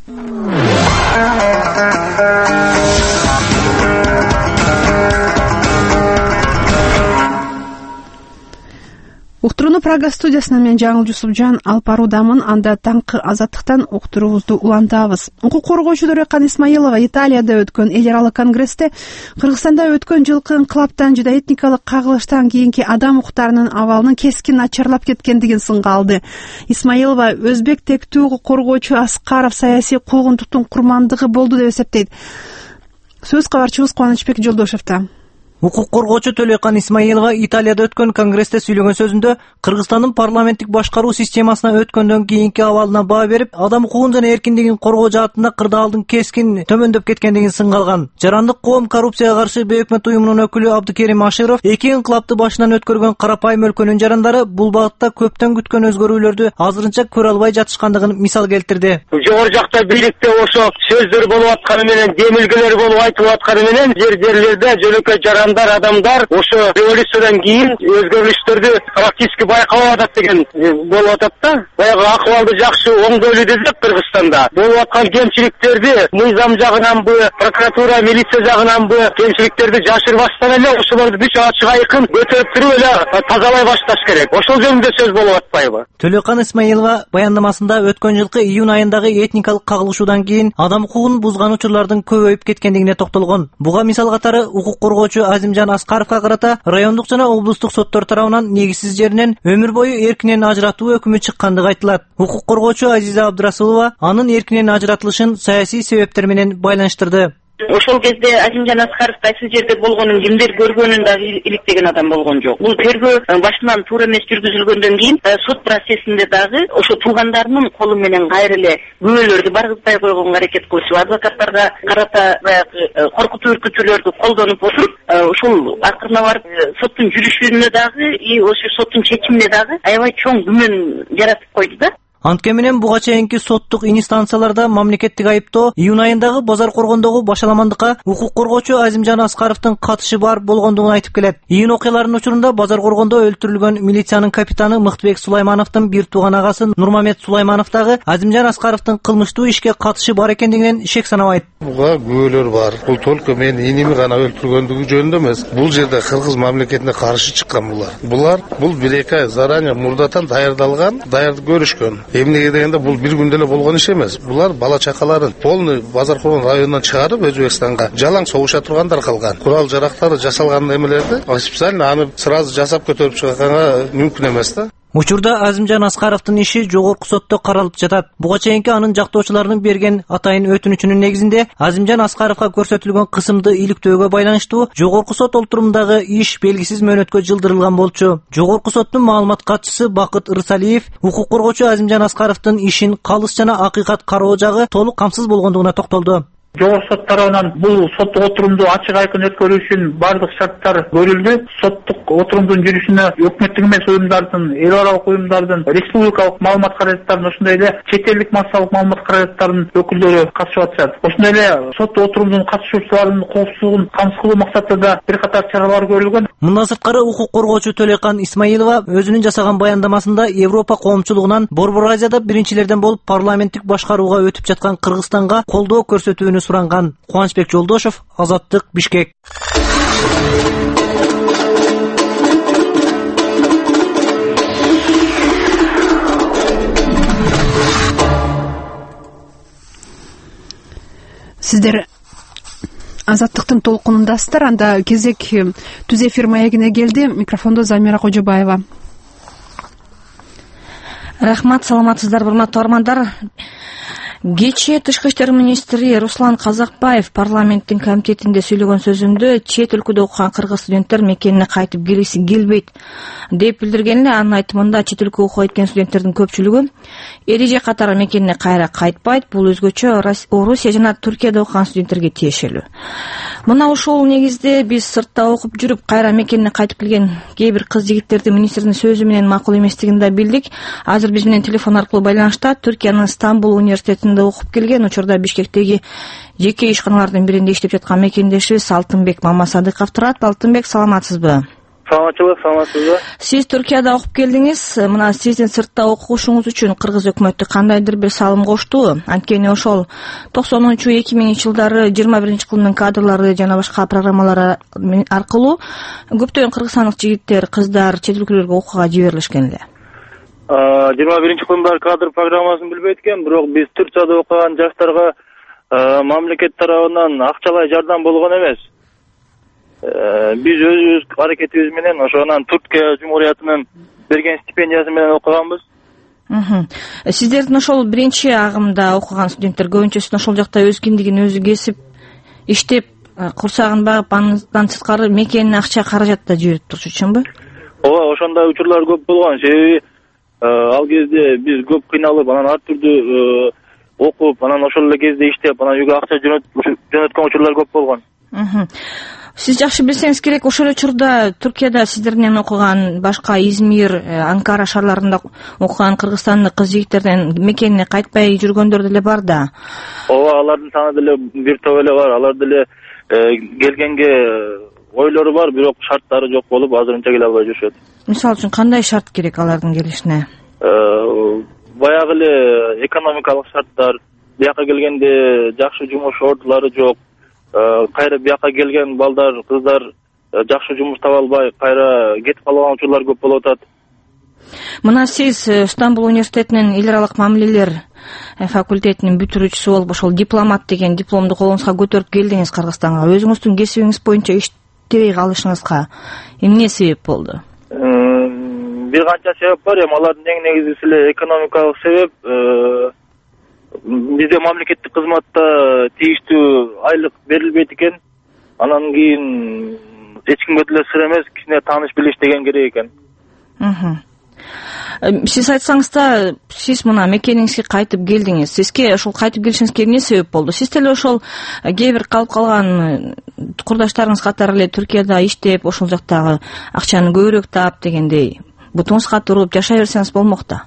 Уктурууну Прага студиясынан мен Жаңыл Жусупжан алып баруудамын. Анда таңкы азаттыктан уктуруубузду улантабыз. Укук коргоочу Төрөкан Исмаилова Италияда өткөн эл аралык конгрессте Кыргызстанда өткөн жылкы инкылаптан жана этникалык кагылыштан кийинки адам укуктарынын абалынын кескин начарлап кеткендигин сынга алды. Исмаилова өзбек тектүү укук коргоочу Аскаров саясий куугунтуктун курмандыгы болду деп эсептейт. Сөз кабарчыбыз Кубанычбек Жолдошевдо. Укук коргоочу Төлөкан Исмаилова Италияда өткөн конгрессте сүйлөгөн сөзүндө Кыргызстандын парламенттик башкаруу системасына өткөндөн кийинки абалына баа берип, адам укугун жана эркиндигин коргоо жаатында кырдаалдын кескин төмөндөп кеткендигин сынга алган. Жарандык коом коррупцияга каршы бейөкмөт уюмунун өкүлү Абдыкерим Аширов эки инкылапты башынан өткөргөн карапайым өлкөнүн жарандары бул багытта көптөн күткөн өзгөрүүлөрдү азырынча көрө албай жатышкандыгын мисал келтирди. Жогору жакта бийликте ошо сөздөр болуп атканы менен, демилгелер болуп айтылып атканы менен жерлерде жөнөкөй адамдар ошо революциядан кийин өзгөрүштөрдү практически байкалып атат деген болуп атат да. Баягы акыбалды жакшы оңдойлуу десек Кыргызстанда болуп аткан кемчиликтерди мыйзам жагынанбы, прокуратура, милиция жагынанбы кемчиликтерди жашырбастан эле ошолорду бүт ачык айкын көтөрүп туруп эле тазалай башташ керек. Ошол жөнүндө сөз болуп атпайбы? Төлөкан Исмаилова баяндамасында өткөн жылкы июнь айындагы этникалык кагылышуудан кийин адам укугун бузган учурлардын көбөйүп кеткендигине токтолгон. Буга мисал катары укук коргоочу Азимжан Аскаровго карата райондук жана облустук соттор тарабынан негизсиз жеринен өмүр бою эркинен ажыратуу өкүмү чыккандыгы айтылат. Укук коргоочу Азиза Абдырасулова анын эркинен ажыратылышын саясий себептер менен байланыштырды. Ошол кезде Азимжан Аскаров кайсы жерде болгонун кимдер көргөнүн да иликтеген адам болгон жок. Бул тергөө башынан туура эмес жүргүзүлгөндөн кийин сот процессинде дагы ошо туугандарынын колу менен кайра эле күбөлөрдү баргызбай койгонго аракет кылышып, адвокаттарга карата баягы коркутуу үркүтүүлөрдү колдонуп отуруп, ошол акырына барып соттун жүрүшүнө дагы ошо соттун чечимине дагы аябай чоң күмөн жаратып койду да. Антке менен буга чейинки соттук инстанцияларда мамлекеттик айыптоо июнь айындагы базар коргондогу башаламандыкка укук коргоочу Азимжан Аскаровдун катышы бар болгондугун айтып келет. Июнь окуяларынын учурунда базар коргондо өлтүрүлгөн милициянын капитаны Мыктыбек Сулаймановдун бир тууган агасы Нурмамет Сулайманов дагы Азимжан Аскаровдун кылмыштуу ишке катышы бар экендигинен шек санабайт. Буга күбөлөр бар. Бул только мен иними гана өлтүргөндүгү жөнүндө эмес. Бул жерде Кыргыз мамлекетине каршы чыккан булар. Бул бир эки ай заранее мурдатан даярдалган, көрүшкөн. Эмнеге дегенде бул бир күндө эле болгон иш эмес. Булар бала чакаларын полный базар коргон районунан чыгарып Өзбекстанга жалаң согуша тургандар калган. Курал жарактары жасалган эмелерди специально аны сразу жасап көтөрүп чыгарганга мүмкүн эмес да. Учурда Азимжан Аскаровдун иши жогорку сотто каралып жатат. Буга чейинки анын жактоочуларынын берген атайын өтүнүчүнүн негизинде Азимжан Аскаровго көрсөтүлгөн кысымды иликтөөгө байланыштуу жогорку сот олтурумундагы иш белгисиз мөөнөткө жылдырылган болчу. Жогорку соттун маалымат катчысы Бакыт Ырсалиев укук коргоочу Азимжан Аскаровдун ишин калыс жана акыйкат кароо жагы толук камсыз болгондугуна токтолду. Жогорку сот тарабынан бул соттук отурумду ачык айкын өткөрүү үчүн бардык шарттар көрүлдү. Соттук отурумдун жүрүшүнө өкмөттүк эмес уюмдардын, эл аралык уюмдардын, республикалык маалымат каражаттарынын, ошондой эле чет элдик массалык маалымат каражаттарынын өкүлдөрү катышып атышат. Ошондой эле соттук отурумдун катышуучуларынын коопсуздугун камсыз кылуу максатында бир катар чаралар көрүлгөн. Мындан сырткары укук коргоочу Төлөкан Исмаилова өзүнүн жасаган баяндамасында Европа коомчулугунан Борбор Азияда биринчилерден болуп парламенттик башкарууга өтүп жаткан Кыргызстанга колдоо көрсөтүүнү суранган. Кубанычбек Жолдошев, Азаттык, Бишкек. Сиздер Азаттыктын толкунундасыздар. Анда кезек түз эфир маегине келди. Микрофондо Замира Кожобаева. Рахмат, саламатсыздар, урматтуу угармандар. Кечээ Тышкы иштер министри Руслан Казакбаев парламенттин комитетинде сүйлөгөн сөзүндө чет өлкөдө окуган кыргыз студенттер мекенине кайтып келгиси келбейт деп билдирген эле. Анын айтымында чет өлкөгө окуя кеткен студенттердин көпчүлүгү эреже катары мекенине кайра кайтпайт. Бул өзгөчө Орусия жана Түркияда окуган студенттерге тиешелүү. Мына ушул негизде биз сыртта окуп жүрүп кайра мекенине кайтып келген кээ бир кыз жигиттерди министрдин сөзү менен макул эместигин да билдик. Азыр биз менен телефон аркылуу байланышта Түркиянын Стамбул университетинде окуп келген, учурда Бишкектеги жеке ишканалардын биринде иштеп жаткан мекендешибиз Алтынбек Мамасадыков турат. Алтынбек, саламатсызбы? саламатчылык, саламатсызбы? Сиз Түркияда окуп келдиңиз. Мына сиздин сыртта окугушуңуз үчүн кыргыз өкмөтү кандайдыр бир салым кошту? Анткени ошол 90-2000 жылдары 21 кылымдын кадрлары жана башка программалар аркылуу көптөгөн кыргызстандык жигиттер, кыздар чет өлкөлөргө окууга жиберилишкен эле. 21 кылымдагы кадр программасын билбейт экен, бирок биз Турцияда окуган жаштарга мамлекет тарабынан акчалай жардам болгон эмес. Биз өзүбүз аракетибиз менен ошо анан Түркия Жумуриятынын берген стипендиясы менен окуганбыз. Сиздердин ошол биринчи агымда окуган студенттер көбүнчөсү ошол жакта өз киндигин өзү кесип, иштеп, курсагын багып, андан сырткары мекенин акча каражат да жиберип турчу, чынбы? Ооба, ошондой учурлар көп болгон. Себеби ал кезде биз көп кыйналып, анан ар түрдүү окуп, анан ошол эле кезде иштеп, анан үйгө акча жөнөткөн учурлар көп болгон. Сиз жакшы билсеңиз керек, ошол учурда Түркияда сиздер менен окуган, башка Измир, Анкара шаарларында окуган кыргызстандык кыз жигиттерден мекенине кайтпай жүргөндөр деле бар да. Ооба, алардын саны деле бир топ эле бар. Алар деле келгенге ойлору бар, бирок шарттары жок болуп, азырынча келе албай жүрүшөт. Мисалы үчүн кандай шарт керек алардын келишине? Баягы эле экономикалык шарттар, бияка келгенде жакшы жумуш ордулары жок. Кайра бияка келген балдар, кыздар жакшы жумуш таба албай, кайра кетип калган учурлар көп болуп атат. Мына сиз Стамбул университетинин эл аралык мамилелер факультетинин бүтүрүүчүсү болуп, ошол дипломат деген дипломду колуңузга көтөрүп келдиңиз Кыргызстанга. Өзүңүздүн кесибиңиз боюнча иштебей калышыңызга эмне себеп болду? Бир канча себеп бар, эми алардын эң негизгиси эле экономикалык себеп. Бизде мамлекеттик кызматта тийиштүү айлык берилбейт экен. Анан кийин эч кимге деле сыр эмес, кичине тааныш билиш деген керек экен. Сиз айтсаңыз да, сиз мына мекениңизге кайтып келдиңиз. Сизге ошол кайтып келишиңизге эмне себеп болду? Сиз деле ошол кээ бир калып калган курдаштарыңыз катары эле Түркияда иштеп, ошол жактагы акчаны көбүрөөк таап дегендей бутуңузга туруп жашай берсеңиз болмок да.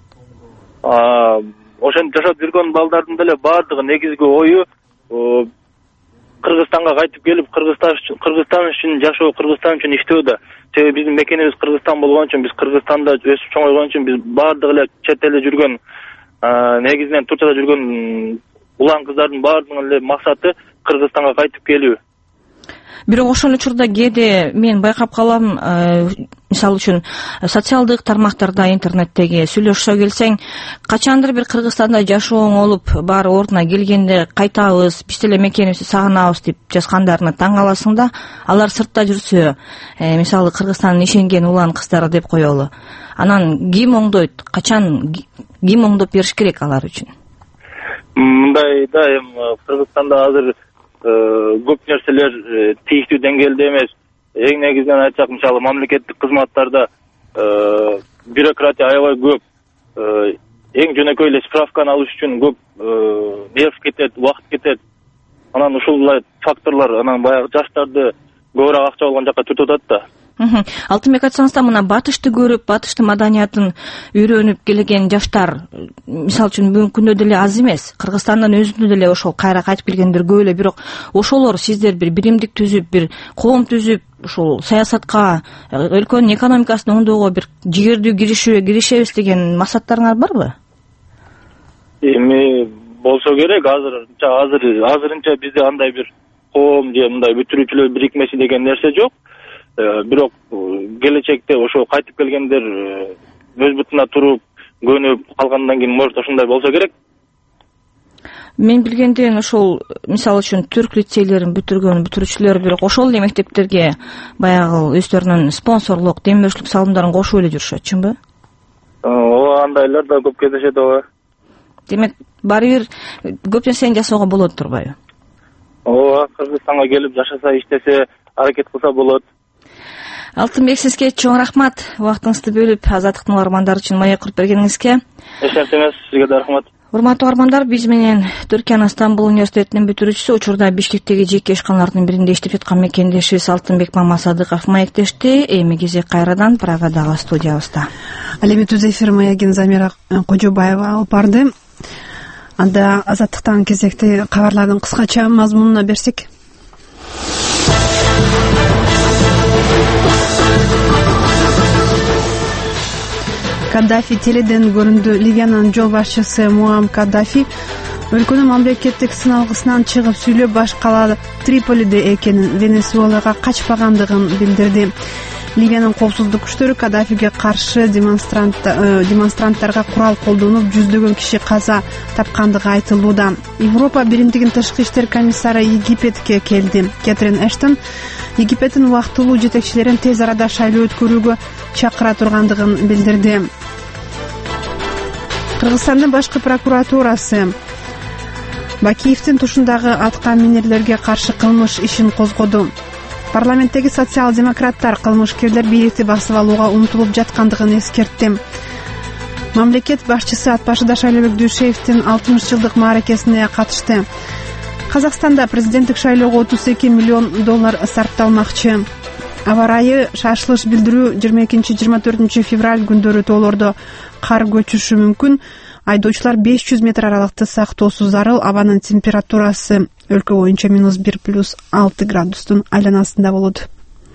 Ошентип жашап жүргөн балдардын деле баардыгы негизги ою Кыргызстанга кайтып келип, Кыргызстан үчүн жашоо, Кыргызстан үчүн иштөө да. Себеби биздин мекенибиз Кыргызстан болгон үчүн, биз Кыргызстанда өсүп чоңойгон үчүн биз баардыгы эле чет элде жүргөн, негизинен Турцияда жүргөн улан кыздардын баардыгынын эле максаты Кыргызстанга кайтып келүү. Бирок ошол учурда кээде мен байкап калам, мисалы үчүн социалдык тармактарда, интернеттеги сүйлөшсө келсең, качандыр бир Кыргызстанда жашооң болуп, баары ордуна келгенде кайтабыз, биз деле мекенибизди сагынабыз деп жазгандарына таң каласың да, алар сыртта жүрсө, мисалы Кыргызстандын ишенген улан кыздары деп коелу. Анан ким оңдойт? Качан ким оңдоп бериш керек алар үчүн? Мындай да, эми Кыргызстанда азыр көп нерселер тийиштүү деңгээлде эмес. Эң негизинен айтсак, мисалы мамлекеттик кызматтарда бюрократия аябай көп. Эң жөнөкөй эле справканы алыш үчүн көп нерв кетет, убакыт кетет. Анан ушул факторлор анан баягы жаштарды көбүрөөк акча болгон жакка түртүп атат да. Алтынбек, айтсаңыз да, мына батышты көрүп, батыштын маданиятын үйрөнүп келген жаштар, мисалы үчүн бүгүнкү күндө деле аз эмес. Кыргызстандан өзүндө деле ошол кайра кайтып келгендер көп эле, бирок ошолор сиздер бир биримдик түзүп, бир коом түзүп, ушул саясатка, өлкөнүн экономикасын оңдоого бир жигердүү киришебиз деген максаттарыңар барбы? Эми болсо керек, азырынча бизде андай бир коом же мындай бүтүрүүчүлөр бирикмеси деген нерсе жок. Бирок келечекте ошо кайтып келгендер өз бутуна туруп, көнүп калгандан кийин может ошондой болсо керек. Мен билгенден ошол, мисалы үчүн түрк лицейлерин бүтүргөн бүтүрүүчүлөр бирок ошол эле мектептерге баягы өздөрүнүн спонсорлук, демөөрчүлүк салымдарын кошуп эле жүрүшөт, чынбы? Ооба, андайлар да көп кездешет, ооба. Демек, баары бир көп нерсени жасоого болот турбайбы? Ооба, Кыргызстанга келип жашаса, иштесе, аракет кылса болот. Алтынбек, сизге чоң рахмат. Убактыңызды бөлүп, азаттыктын угармандары үчүн маек куруп бергениңизге. Эч нерсе эмес, сизге да рахмат. Урматтуу угармандар, биз менен Түркиянын Стамбул университетинин бүтүрүүчүсү, учурда Бишкектеги жеке ишканалардын биринде иштеп жаткан мекендешибиз Алтынбек Мамасадыков маектешти. Эми кезек кайрадан Прагадагы студиябызда. Ал эми түз эфир маегин Замира Кожобаева алып барды. Анда азаттыктан кезекти кабарлардын кыскача мазмунуна берсек. Каддафи теледен көрүндү. Ливиянын жол башчысы Муаммар Каддафи өлкөнүн мамлекеттик сыналгысынан чыгып сүйлөп баш кала Триполиде экенин, Венесуэлага качпагандыгын билдирди. Ливиянын коопсуздук күчтөрү Каддафиге каршы демонстранттарга курал колдонуп, жүздөгөн киши каза тапкандыгы айтылууда. Европа биримдигинин тышкы иштер комиссары Египетке келди. Кэтрин Эштон Египеттин убактылуу жетекчилерин тез арада шайлоо өткөрүүгө чакыра тургандыгын билдирди. Кыргызстандын башкы прокуратурасы Бакиевдин тушундагы атка минерлерге каршы кылмыш ишин козгоду. Парламенттеги социал-демократтар кылмышкерлер бийликти басып алууга умтулуп жаткандыгын эскертти. Мамлекет башчысы Атбашыда Шайлообек Дүйшеевдин 60-жылдык мааракесине катышты. Казакстанда президенттик шайлоого $32 миллион сарпталмакчы. Аба ырайы шашылыш билдирүү 22-24 февраль күндөрү тоолордо кар көчүшү мүмкүн. Айдоочулар 500 метр аралыкты сактоосу зарыл. Абанын температурасы өлкө боюнча -1+6 градустун айланасында болот.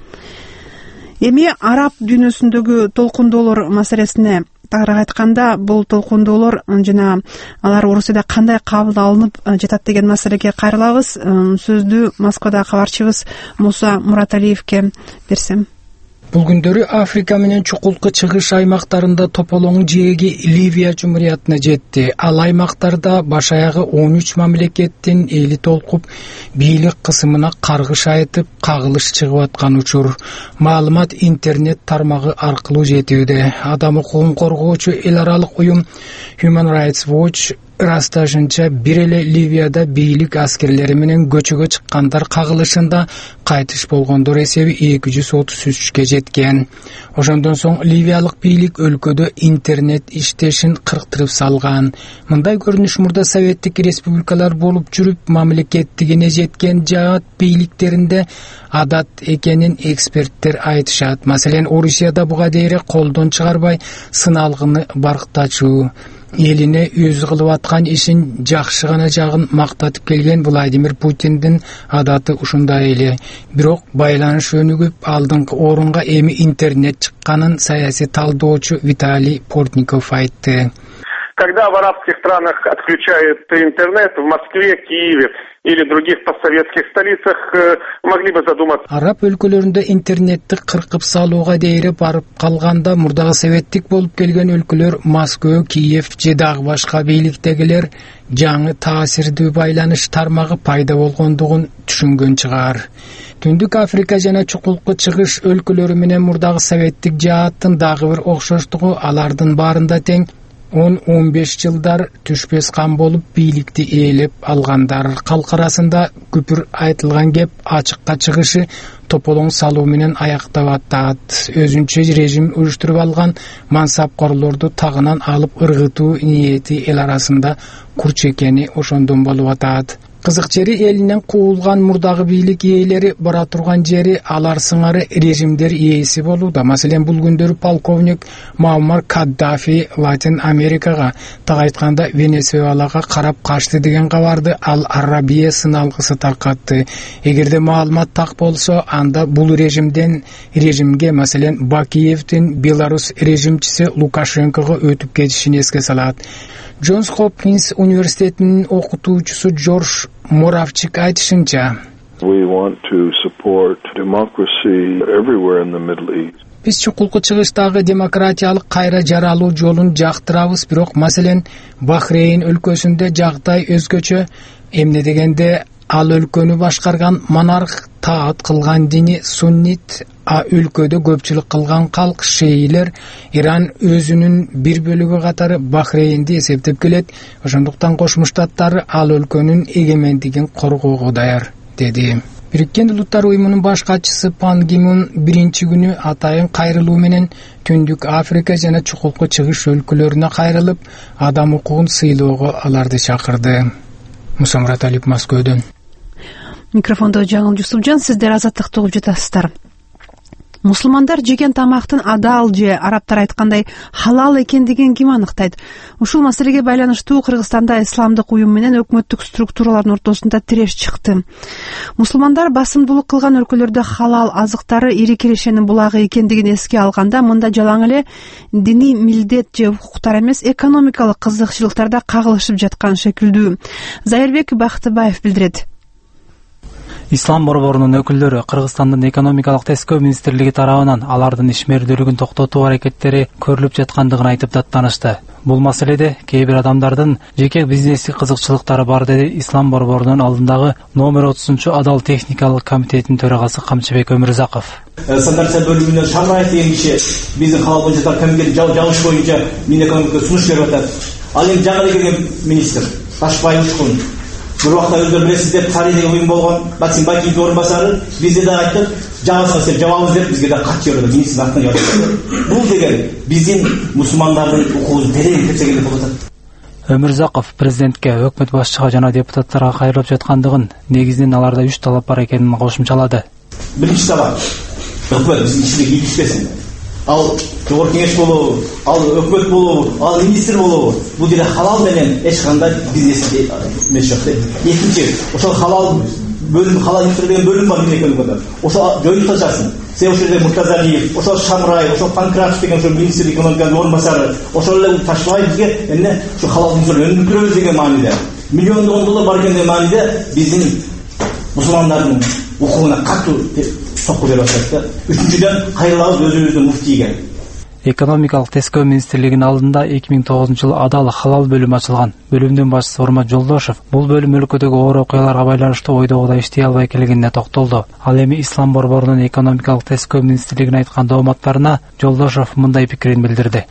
Эми араб дүйнөсүндөгү толкундоолор маселесине тагыраак айтканда, бул толкундоолор жана алар Орусияда кандай кабыл алынып жатат деген маселеге кайрылабыз. Сөздү Москвада кабарчыбыз Муса Мураталиевке берсем. Бул күндөрү Африка менен чукулку чыгыш аймактарында тополоң жээги Ливия жумуриятына жетти. Ал аймактарда баш аягы 13 мамлекеттин эли толкуп, бийлик кысымына каргыш айтып, кагылыш чыгып аткан учур. Маалымат интернет тармагы аркылуу жетүүдө. Адам укугун коргоочу эл аралык уюм Human Rights Watch ырасташынча бир эле Ливияда бийлик аскерлери менен көчөгө чыккандар кагылышында кайтыш болгондор эсеби 233-кө жеткен. Ошондон соң ливиялык бийлик өлкөдө интернет иштешин кырктырып салган. Мындай көрүнүш мурда советтик республикалар болуп жүрүп, мамлекеттигине жеткен жаат бийликтеринде адат экенин эксперттер айтышат. Маселен, Орусияда буга дейре колдон чыгарбай сыналгыны барктачуу. Элине өзү кылып аткан ишин жакшы гана жагын мактатып келген Владимир Путиндин адаты ушундай эле. Бирок байланыш өнүгүп, алдыңкы орунга эми интернет чыкканын саясий талдоочу Виталий Портников айтты. Когда в арабских странах отключают интернет, в Москве, Киеве или других постсоветских столицах могли бы задуматься. Араб өлкөлөрүндө интернетти кыркып салууга дейре барып калганда, мурдагы советтик болуп келген өлкөлөр Москва, Киев же дагы башка бийликтегилер жаңы таасирдүү байланыш тармагы пайда болгондугун түшүнгөн чыгар. Түндүк Африка жана чукулку чыгыш өлкөлөрү менен мурдагы советтик жааттын дагы бир окшоштугу, алардын баарында тең 10-15 жылдар түшпес кан болуп бийликти ээлеп алгандар. Калк арасында күпүр айтылган кеп ачыкка чыгышы тополоң салуу менен аяктап атат. Өзүнчө режим уюштуруп алган мансапкорлорду тагынан алып ыргытуу ниети эл арасында курч экени ошондон болуп атат. Кызык жери, элинен куулган мурдагы бийлик ээлери бара турган жери алар сыңары режимдер ээси болууда. Маселен, бул күндөрү полковник Муаммар Каддафи Латин Америкага, так айтканда Венесуэлага карап качты деген кабарды Ал Арабия сыналгысы таркатты. Эгерде маалымат так болсо, анда бул режимге, маселен, Бакиевдин Беларусь режимчиси Лукашенкого өтүп кетишин эске салат. Джонс Хопкинс университетинин окутуучусу Джордж Моравчик айтышынча, биз чукулку чыгыштагы демократиялык кайра жаралуу жолун жактырабыз, бирок маселен Бахрейн өлкөсүндө жагдай өзгөчө. Эмне дегенде, ал өлкөнү башкарган монарх таат кылган дини суннит, а өлкөдө көпчүлүк кылган калк шейлер. Иран өзүнүн бир бөлүгү катары Бахрейнди эсептеп келет. Ошондуктан Кошмо Штаттар ал өлкөнүн эгемендигин коргоого даяр, деди. Бириккен Улуттар уюмунун баш катчысы Пан Ги Мун биринчи күнү атайын кайрылуу менен Түндүк Африка жана чукулку чыгыш өлкөлөрүнө кайрылып, адам укугун сыйлоого аларды чакырды. Муса Мураталиев, Москвадан. Микрофондо Жаңыл Жусупжан, сиздер Азаттыкты угуп жатасыздар. Мусулмандар жеген тамактын адал же арабтар айткандай халал экендигин ким аныктайт? Ушул маселеге байланыштуу Кыргызстанда исламдык уюм менен өкмөттүк структуралардын ортосунда тиреш чыкты. Мусулмандар басымдуулук кылган өлкөлөрдө халал азыктары ири кирешенин булагы экендигин эске алганда, мында жалаң эле диний милдет же укуктар эмес, экономикалык кызыкчылыктарда кагылышып жаткан шекилдүү. Зайырбек Бактыбаев билдирет. Ислам борборунун өкүлдөрү Кыргызстандын экономикалык тескөө министрлиги тарабынан алардын ишмердүүлүгүн токтотуу аракеттери көрүлүп жаткандыгын айтып даттанышты. Бул маселеде кээ бир адамдардын жеке бизнестик кызыкчылыктары бар, деди Ислам борборунун алдындагы номер 30 Адал техникалык комитетинин төрагасы Камчыбек Өмүрзаков. Стандарттар бөлүмүнөн Шамраев деген киши биздин халал боюнча комитет жабыш боюнча мин экономика сунуш берип атат. Ал эми жаңы келген министр Ташбай Учкун bir vaqtda o'zlari bilasizlar, Qari degan o'yin bo'lgan, Baksin Bakiyning o'rinbosari bizga da aytdi, javobsiz javobimiz deb bizga da xat yo'lladi, ministr vaqtida yozdi. Bu degan bizning musulmonlarning o'quvi tereң ketagenda bo'ladi. Өмүрзаков президентке, өкмөт башчыга жана депутаттарга кайрылып жаткандыгын, негизинен аларда 3 талап бар экенин кошумчалады. Биринчи талап, өкмөт биздин ишибизге киришпесин. Ал жогорку кеңеш болобу, ал өкмөт болобу, ал министр болобу, бул жерде халал менен эч кандай бизнес эмес жок. Экинчи, ошол халал бөлүм, халал деген бөлүм бар экенин. Ошол жоюлуп жатсын. Сен ошол жерде Муртазалиев, ошол Шамрай, ошол Панкратов деген ошол министр экономиканын орунбасары, ошол эле Ташбай бизге эмне ушу халал бизнесин өндүрөбүз деген мааниде, миллиондогон доллар бар экен деген мааниде биздин мусулмандардын укугуна катуу сокку берип атат. Үчүнчүдөн кайрылабыз өзүбүздүн муфтийге. Экономикалык тескөө министрлигинин алдында 2009-жылы Адал халал бөлүмү ачылган. Бөлүмдүн башчысы Урмат Жолдошов бул бөлүм өлкөдөгү оор окуяларга байланыштуу ойдогудай иштей албай келгенине токтолду. Ал эми Ислам борборунун экономикалык тескөө министрлигине айткан дооматтарына Жолдошов мындай пикирин билдирди.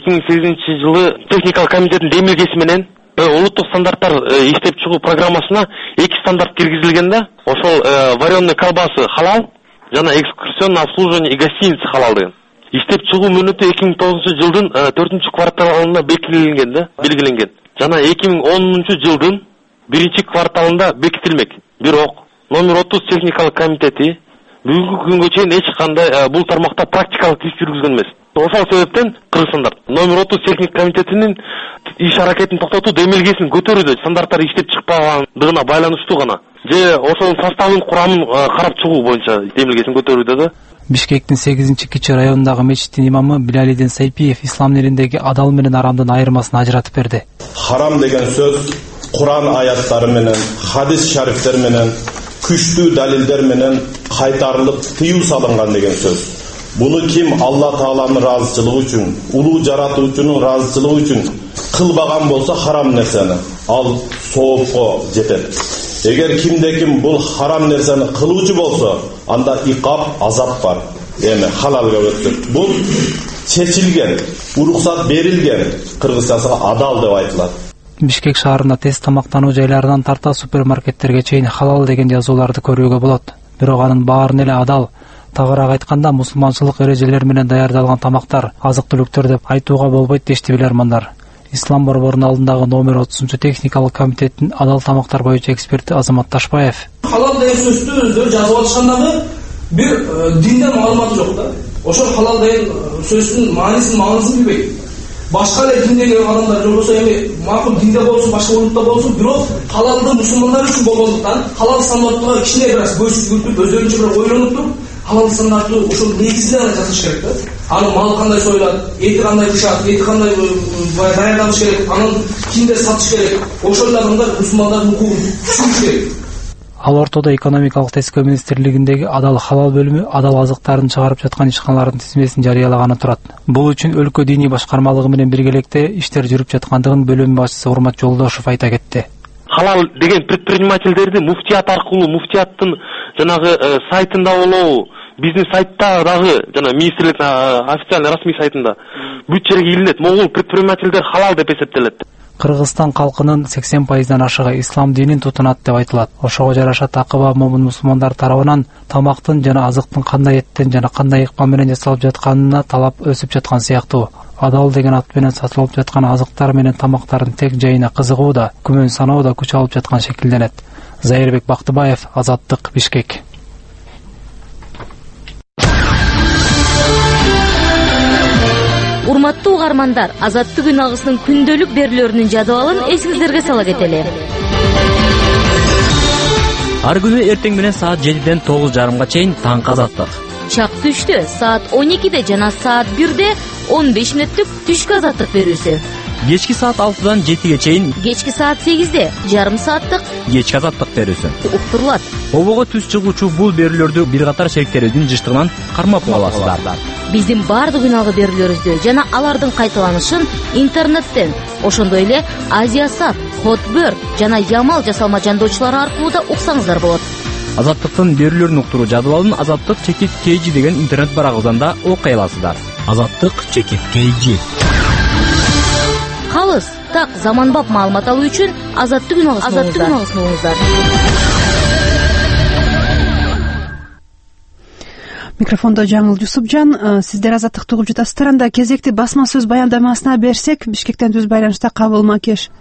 2008-жылы техникалык комитеттин демилгеси менен улуттук стандарттар иштеп чыгуу программасына 2 стандарт киргизилгенде, ошол вареный колбасы халал жана экскурсионный обслуживание и гостиница халал деген. Иштеп чыгуу мөөнөтү 2009-жылдын 4-кварталында белгиленген. Жана 2010-жылдын 1-кварталында бекитилмек. Бирок номер 30 техникалык комитети бүгүнкү күнгө чейин эч кандай бул тармакта практикалык иш жүргүзгөн эмес. Ошол себептен Кыргызстанда номер 30 техник комитетинин иш аракетин токтотуу демилгесин көтөрүүдө стандарттар иштеп чыкпагандыгына байланыштуу гана. Же ошонун составын, курамын карап чыгуу боюнча демилгесин көтөрүүдө да. Бишкектин 8-Кичи районундагы мечиттин имамы Билалидин Сайпиев ислам дининдеги адал менен арамдын айырмасын ажыратып берди. Харам деген сөз Куран аяттары менен, хадис шарифтер менен, күчтүү далилдер менен кайтарылып тыюу салынган деген сөз. Буну ким Алла Тааланын ыраазычылыгы үчүн, улуу жаратуучунун ыраазычылыгы үчүн кылбаган болсо харам нерсени, ал соопко жетет. Эгер кимде-ким бул харам нерсени кылуучу болсо, анда икап, азап бар. Эми халалга өттүк. Бул чечилген, уруксат берилген Кыргызстанда адал деп айтылат. Бишкек шаарында тез тамактануу жайларынан тарта супермаркеттерге чейин халал деген жазууларды көрүүгө болот. Бирок анын баарын эле адал, тагыраак айтканда мусулманчылык эрежелери менен даярдалган тамактар, азык-түлүктөр деп айтууга болбойт дешти билермандар. Ислам борборунун алдындагы номер 30 техникалык комитеттин адал тамактар боюнча эксперти Азамат Ташбаев. Халал деген сөздү өздөрү жазып алышкандагы бир динде маалыматы жок да. Ошол халал деген сөздүн маңызын билбейт. Башка эле диндеги адамдар болсо эми макул динде болсун, башка улутта болсун, бирок халалды мусулмандар үчүн болгондуктан халал стандарттыга кичине бир аз көзсүзгүлтүп, өздөрүнчө бир ойлонуп туруп, халал стандартты ошол негизинде жасаш керек да. Анын мал кандай союлат, эти кандай бышат, эти кандай даярдалыш керек, анын кимде сатыш керек, ошол адамдар мусулмандардын укугун түшүнүш керек. Ал ортодо экономикалык тескөө министрлигиндеги адал халал бөлүмү адал азыктарын чыгарып жаткан ишканалардын тизмесин жарыялаганы турат. Бул үчүн өлкө диний башкармалыгы менен биргеликте иштер жүрүп жаткандыгын бөлүм башчысы Урмат Жолдошов айта кетти. Халал деген предпринимательдерди муфтият аркылуу, муфтияттын жанагы сайтында болобу, биздин сайтта дагы жана министрликтин официальный расмий сайтында бүт жерге илинет. Могул предпринимательдер халал деп эсептелет. Кыргызстан калкынын 80% ашыгы ислам динин тутунат деп айтылат. Ошого жараша такыба момун мусулмандар тарабынан тамактын жана азыктын кандай эттен жана кандай ыкма менен жасалып жатканына талап өсүп жаткан сыяктуу. Адал деген ат менен сатылып жаткан азыктар менен тамактардын тег жайына кызыгуу да, күмөн саноо да күч алып жаткан шекилденет. Зайырбек Бактыбаев, Азаттык, Бишкек. Урматтуу угармандар, Азаттык үн агысынын күндөлүк берүүлөрүнүн жадыбалын эсиңиздерге сала кетели. Ар күнү эртең менен саат 7ден 9:30 чейин таңкы Азаттык. Чак түштө саат 12де жана саат 1де 15 мүнөттүк түшкү Азаттык берүүсү. Кечки саат 6дан 7ге чейин, кечки саат 8де жарым сааттык кечки Азаттык берүүсү уктурулат. Обого түз чыгуучу бул берүүлөрдү бир катар шериктерибиздин жыштыгынан кармап аласыздар. Биздин баардык үн алгы берүүлөрүбүздү жана алардын кайталанышын интернеттен, ошондой эле Азия-Сат, Хотбөр жана Ямал жасалма жандоочулары аркылуу да уксаңыздар болот. Азаттыктын берүүлөрүн уктуруу жадыбалын Азаттык чекит KG деген интернет барагыбыздан да окуй аласыздар. Азаттык чекит KG. Калыс, так заманбап маалымат алуу үчүн Азаттык үн агысын угуңуздар. Микрофондо Жаңыл Жусупжан, сиздер Азаттыкты угуп жатасыздар. Анда кезекти басма сөз баяндамасына берсек, Бишкектен түз байланышта Кабыл Макеш.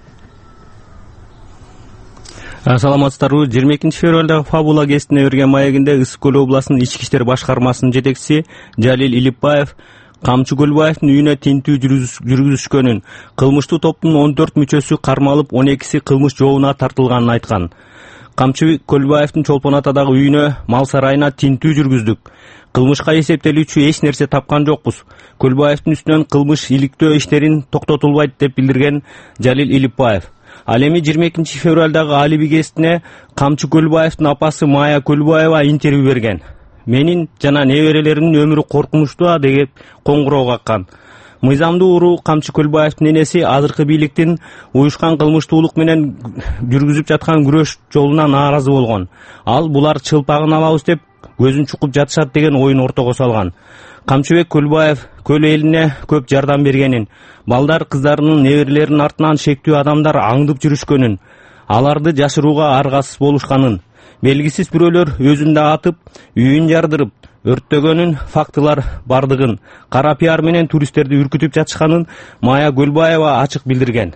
Саламатсыздарбы. 22-февралдагы Фабула гезитине берген маегинде Ысык Көл областынын ички иштер башкармасынын жетекчиси Жалил Илипбаев Камчы Көлбаевдин үйүнө тинтүү жүргүзүшкөнүн, кылмыштуу топтун 14 мүчөсү кармалып, 12си кылмыш жообуна тартылганын айткан. Камчы Көлбаевдин Чолпон Атадагы үйүнө, мал сарайына тинтүү жүргүздүк. Кылмышка эсептелүүчү эч нерсе тапкан жокпуз. Көлбаевдин үстүнөн кылмыш иликтөө иштерин токтотулбайт деп билдирген Жалил Илипбаев. Ал эми 22-февралдагы Алиби гезитине Камчы Көлбаевдин апасы Майя Көлбаева интервью берген. Менин жана неберелеримдин өмүрү коркунучтуу деп коңгуроо каккан. Мыйзамдуу уруу Камчы Көлбаевдин энеси азыркы бийликтин уюшкан кылмыштуулук менен жүргүзүп жаткан күрөш жолуна нааразы болгон. Ал булар чылпагын алабыз деп көзүн чукуп жатышат деген оюн ортого салган. Камчыбек Көлбаев көл элине көп жардам бергенин, балдар кыздарынын неберелеринин артынан шектүү адамдар аңдып жүрүшкөнүн, аларды жашырууга аргасыз болушканын, белгисиз бирөөлөр өзүндө атып, үйүн жардырып, өрттөгөнүн фактылар бардыгын, кара пиар менен туристтерди үркүтүп жатышканын Майя Көлбаева ачык билдирген.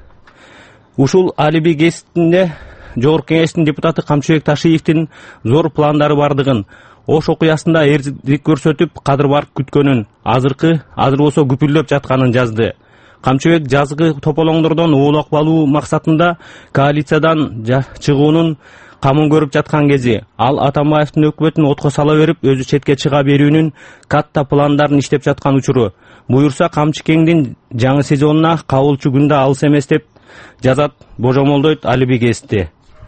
Ушул Алиби гезитинде Жогорку Кеңештин депутаты Камчыбек Ташиевдин зор пландары бардыгын, Ош окуясында эрдик көрсөтүп, кадыр барып күткөнүн, азыр болсо күпүрлөп жатканын жазды. Камчыбек жазгы тополоңдордон оолак алуу максатында коалициядан чыгуунун камын көрүп жаткан кези, ал Атамбаевдин өкмөтүн отко сала берип, өзү четке чыга берүүнүн катта пландарын иштеп жаткан учуру. Буюрса Камчы Кеңдин жаңы сезонуна кабылчу күндө алыс эмес деп жазат, божомолдойт Алиби гезити.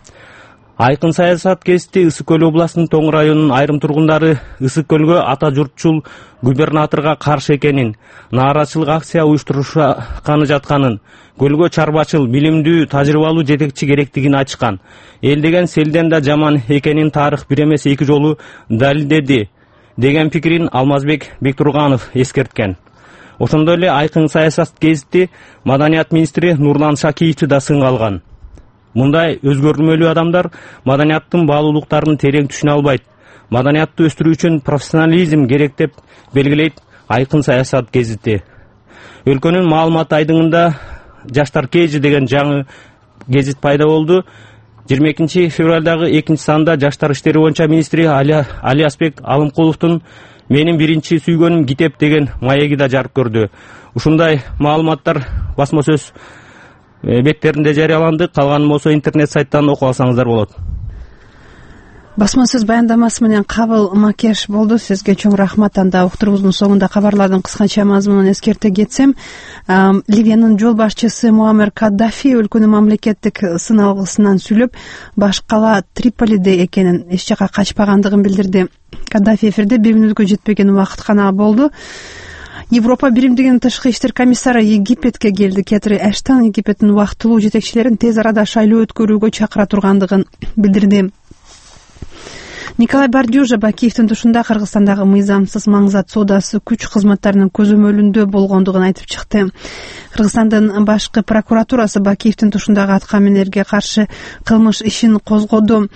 Айкын саясат гезити Ысык Көл областынын Тоң районунун айрым тургундары Ысык Көлгө ата журтчул губернаторго каршы экенин, нааразычылык акция уюштурушканы жатканын, көлгө чарбачыл, билимдүү, тажрыйбалуу жетекчи керектигин айтышкан. Эл деген селден да жаман экенин тарых бир эмес 2 жолу далилдеди деген пикирин Алмазбек Бектурганов эскерткен. Ошондой эле Айкын саясат гезити Маданият министри Нурлан Шакиевди да сынга алган. Мындай өзгөрмөлүү адамдар маданияттын баалуулуктарын терең түшүнө албайт. Маданиятты өстүрүү үчүн профессионализм керек деп белгилейт Айкын саясат гезити. Өлкөнүн маалымат айдыңында Жаштар KG деген жаңы гезит пайда болду. 22-февралдагы 2 санда Жаштар иштери боюнча министри Алиасбек Алымкуловдун «Менин биринчи сүйгөнүм китеп» деген маеги да жарык көрдү. Ушундай маалыматтар басма сөз беттеринде жарыяланды. Калганы болсо интернет сайттан окуп алсаңыздар болот. Басма сөз баяндамасы менен Кабыл Макеш болду. Сизге чоң рахмат. Анда уктурубуздун соңунда кабарлардын кыскача мазмунун эскерте кетсем, Ливиянын жол башчысы Муаммер Каддафи өлкөнүн мамлекеттик сыналгысынан сүйлөп, баш кала Триполиде экенин, эч жака качпагандыгын билдирди. Каддафи эфирде 1 мүнөткө жетпеген убакыт гана болду. Европа биримдигинин тышкы иштер комиссары Египетке келди. Кетри Эштон Египеттин убактылуу жетекчилерин тез арада шайлоо өткөрүүгө чакыра тургандыгын билдирди. Николай Бардюжа Бакиевдин тушунда Кыргызстандагы мыйзамсыз маңзат соодасы күч кызматтарынын көзөмөлүндө болгондугун айтып чыкты. Кыргызстандын башкы прокуратурасы Бакиевдин тушундагы аткаминерге каршы кылмыш ишин козгоду.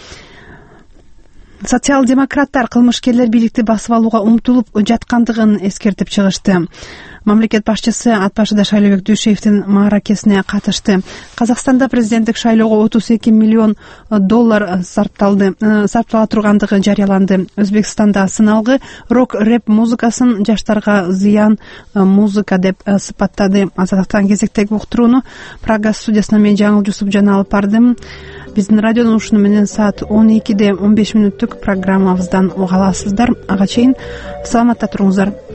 Социал-демократтар кылмышкерлер бийликти басып алууга умтулуп жаткандыгын эскертип чыгышты. Мамлекет башчысы Атбашыда Шайлообек Дүйшеевдин мааракесине катышты. Казакстанда президенттик шайлоого 32 миллион доллар сарптала тургандыгы жарыяланды. Өзбекстанда сыналгы рок-рэп музыкасын жаштарга зыян музыка деп сыпаттады. Азаттыктан кезектеги уктурууну Прага студиясына мен Жаңыл Жусупжан алып бардым. Биздин радионун ушуну менен саат 12:15 программабыздан уга аласыздар. Ага чейин саламатта туруңуздар.